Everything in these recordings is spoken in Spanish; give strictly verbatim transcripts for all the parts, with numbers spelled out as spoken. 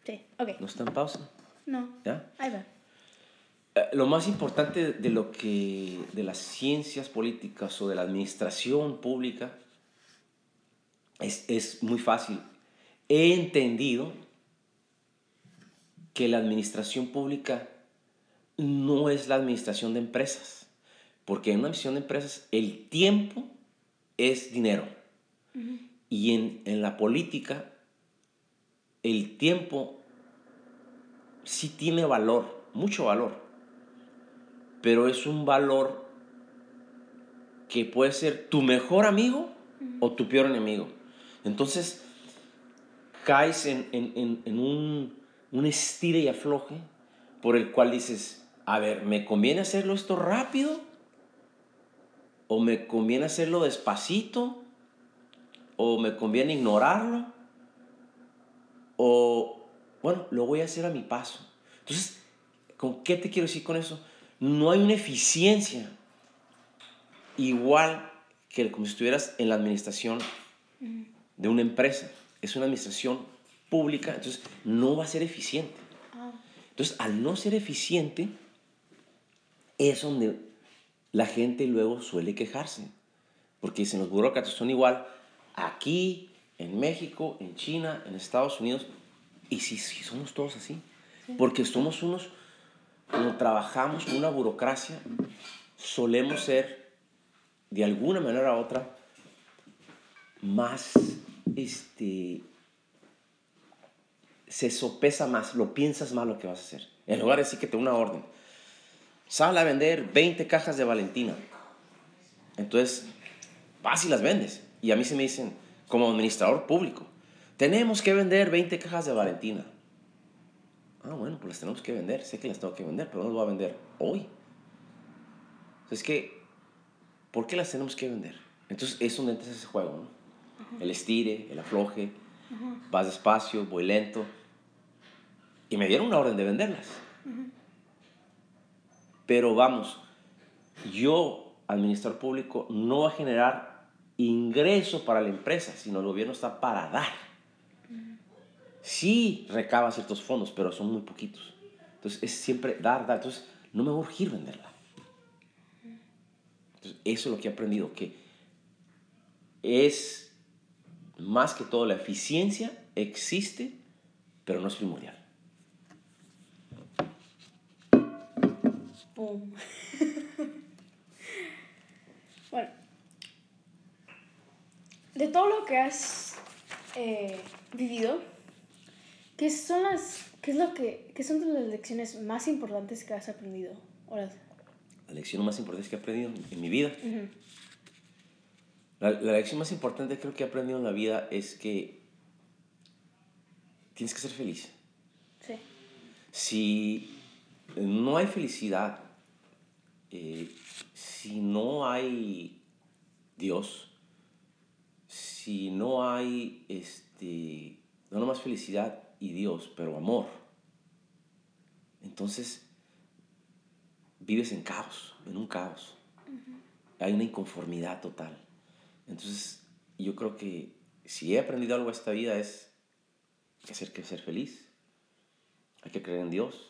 Sí, ok. ¿No está en pausa? No. ¿Ya? Ahí va. Eh, lo más importante de lo que de las ciencias políticas o de la administración pública es, es muy fácil. He entendido que la administración pública no es la administración de empresas, porque en una administración de empresas el tiempo es dinero. Uh-huh. Y en, en la política el tiempo sí tiene valor, mucho valor, pero es un valor que puede ser tu mejor amigo uh-huh. o tu peor enemigo. Entonces caes en, en, en, en un, un estire y afloje por el cual dices, a ver, ¿me conviene hacerlo esto rápido? ¿O me conviene hacerlo despacito? ¿O me conviene ignorarlo? O, bueno, lo voy a hacer a mi paso. Entonces, ¿con qué te quiero decir con eso? No hay una eficiencia igual que como si estuvieras en la administración de una empresa. Es una administración pública, entonces no va a ser eficiente. Entonces, al no ser eficiente, es donde la gente luego suele quejarse. Porque dicen, los burócratas son igual aquí, en México, en China, en Estados Unidos. Y sí, sí somos todos así. Sí. Porque somos unos, cuando trabajamos con una burocracia, solemos ser, de alguna manera u otra, más, este, se sopesa más, lo piensas más lo que vas a hacer. En lugar de decir que te da una orden, sal a vender veinte cajas de Valentina. Entonces, vas y las vendes. Y a mí se me dicen, como administrador público, tenemos que vender veinte cajas de Valentina. Ah, bueno, pues las tenemos que vender. Sé que las tengo que vender, pero no las voy a vender hoy. Entonces, ¿qué? ¿Por qué las tenemos que vender? Entonces, es donde entra ese juego, ¿no? Uh-huh. El estire, el afloje, uh-huh. Vas despacio, voy lento. Y me dieron una orden de venderlas. Uh-huh. Pero vamos, yo, administrador público, no va a generar ingreso para la empresa, sino el gobierno está para dar. Uh-huh. Sí recaba ciertos fondos, pero son muy poquitos. Entonces es siempre dar, dar. Entonces no me va a urgir venderla. Entonces eso es lo que he aprendido, que es más que todo la eficiencia existe, pero no es primordial. Boom. Bueno, de todo lo que has eh, vivido, ¿qué son las, qué es lo que, qué son las lecciones más importantes que has aprendido? Ahora. La lección más importante que he aprendido en mi vida. Uh-huh. La, la lección más importante creo que he aprendido en la vida es que tienes que ser feliz. Sí. Si no hay felicidad, eh, si no hay Dios, si no hay este, no nomás felicidad y Dios, pero amor, entonces vives en caos, en un caos. Uh-huh. Hay una inconformidad total. Entonces yo creo que si he aprendido algo esta vida es que ser, que ser feliz, hay que creer en Dios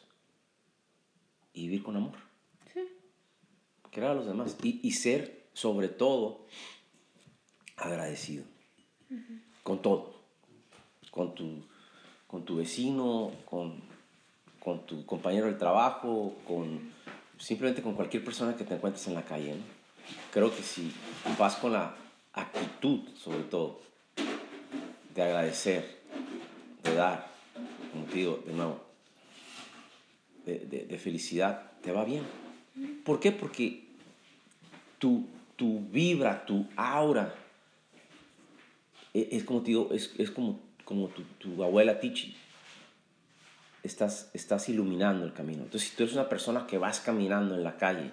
y vivir con amor. Sí. Querer a los demás y, y ser sobre todo agradecido. Uh-huh. Con todo, con tu, con tu vecino, con, con tu compañero del trabajo, con, simplemente con cualquier persona que te encuentres en la calle, ¿no? Creo que si vas con la actitud, sobre todo, de agradecer, de dar, como te digo, de nuevo, de, de, de felicidad, te va bien. ¿Por qué? Porque tu, tu vibra, tu aura, es, es como te digo, es, es como, como tu, tu abuela Tichi. Estás, estás iluminando el camino. Entonces, si tú eres una persona que vas caminando en la calle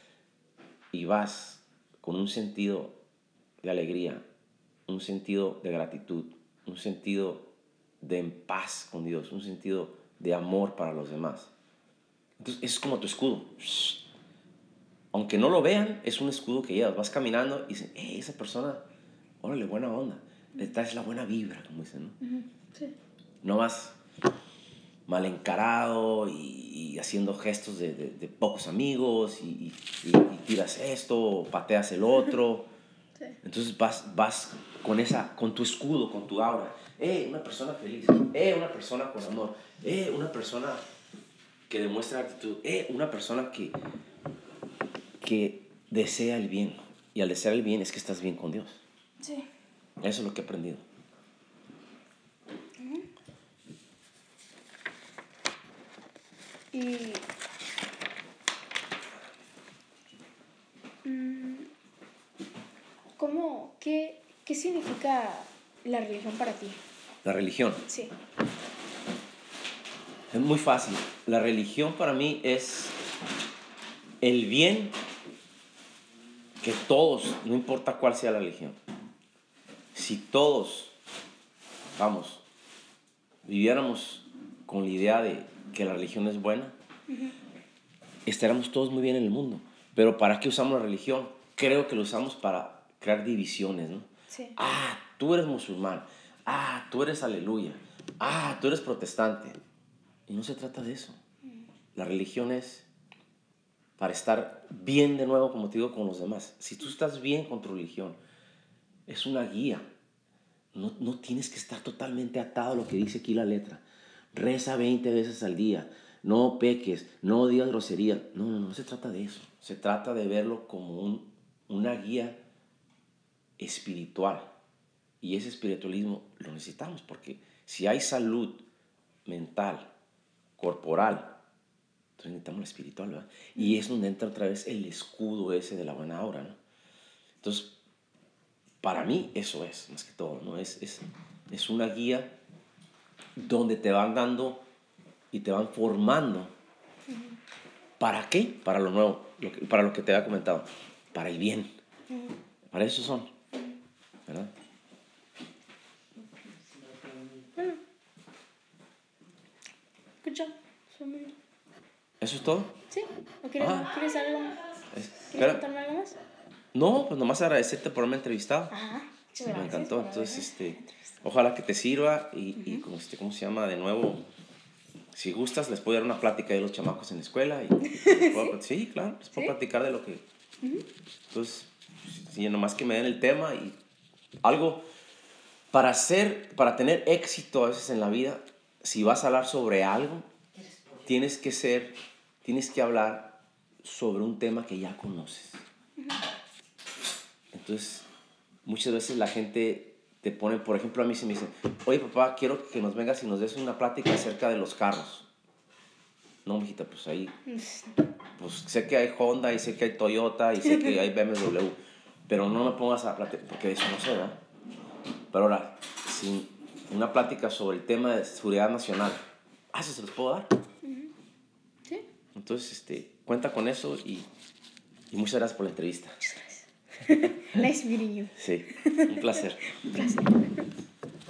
y vas con un sentido de alegría, un sentido de gratitud, un sentido de en paz con Dios, un sentido de amor para los demás, entonces es como tu escudo. Aunque no lo vean, es un escudo que llevas. Vas caminando y dicen, hey, esa persona, órale, buena onda. Le traes la buena vibra, como dicen, ¿no? Uh-huh. Sí. No vas mal encarado y, y haciendo gestos de, de, de pocos amigos y, y, y, y tiras esto, pateas el otro. Sí. Entonces vas, vas con, esa, con tu escudo, con tu aura. Eh, una persona feliz. Eh, una persona con amor. Eh, una persona que demuestra actitud. Eh, una persona que, que desea el bien. Y al desear el bien es que estás bien con Dios. Sí. Eso es lo que he aprendido. Uh-huh. Y... ¿Cómo, qué, qué significa la religión para ti? La religión. Sí. Es muy fácil. La religión para mí es el bien que todos, no importa cuál sea la religión, si todos, vamos, viviéramos con la idea de que la religión es buena, uh-huh. estaríamos todos muy bien en el mundo. Pero ¿para qué usamos la religión? Creo que lo usamos para crear divisiones, ¿no? Sí. Ah, tú eres musulmán. Ah, tú eres aleluya. Ah, tú eres protestante. Y no se trata de eso. La religión es para estar bien de nuevo, como te digo, con los demás. Si tú estás bien con tu religión, es una guía. No, no tienes que estar totalmente atado a lo que dice aquí la letra. Reza veinte veces al día. No peques, no digas grosería. No, no, no se trata de eso. Se trata de verlo como un, una guía espiritual. Y ese espiritualismo lo necesitamos porque si hay salud mental, corporal, entonces necesitamos la espiritual, ¿verdad? Mm. Y es donde entra otra vez el escudo ese de la buena aura, ¿no? Entonces, para mí eso es, más que todo, ¿no? Es, es, es una guía donde te van dando y te van formando. Uh-huh. ¿Para qué? Para lo nuevo, lo que, para lo que te había comentado, para el bien. Uh-huh. Para eso son, ¿verdad? Bueno. Good job. ¿Eso es todo? Sí. ¿O quieres, ah. ¿quieres algo? Es, ¿Quieres contarme algo más? No, pues nomás agradecerte por haberme entrevistado. Ajá. Muchas gracias. Me encantó. Entonces, este, ojalá que te sirva y, uh-huh. y como, este, ¿cómo se llama? De nuevo, si gustas, les puedo dar una plática de los chamacos en la escuela. Y, y puedo, ¿Sí? sí, claro, les puedo ¿Sí? platicar de lo que... Uh-huh. Entonces, sí, nomás que me den el tema y algo para hacer, para tener éxito a veces en la vida, si vas a hablar sobre algo, tienes que ser, tienes que hablar sobre un tema que ya conoces. Entonces, muchas veces la gente te pone, por ejemplo, a mí se me dice, oye papá, quiero que nos vengas y nos des una plática acerca de los carros. No, mijita, pues ahí, pues sé que hay Honda y sé que hay Toyota y sé que hay B M W, pero no me pongas a platicar, porque eso no sé, ¿verdad? Pero ahora, si una plática sobre el tema de seguridad nacional, ah, ¿se los puedo dar? Uh-huh. Sí. Entonces, este, cuenta con eso y, y muchas gracias por la entrevista. Muchas gracias. Nice meeting you. Sí, un placer. Un placer.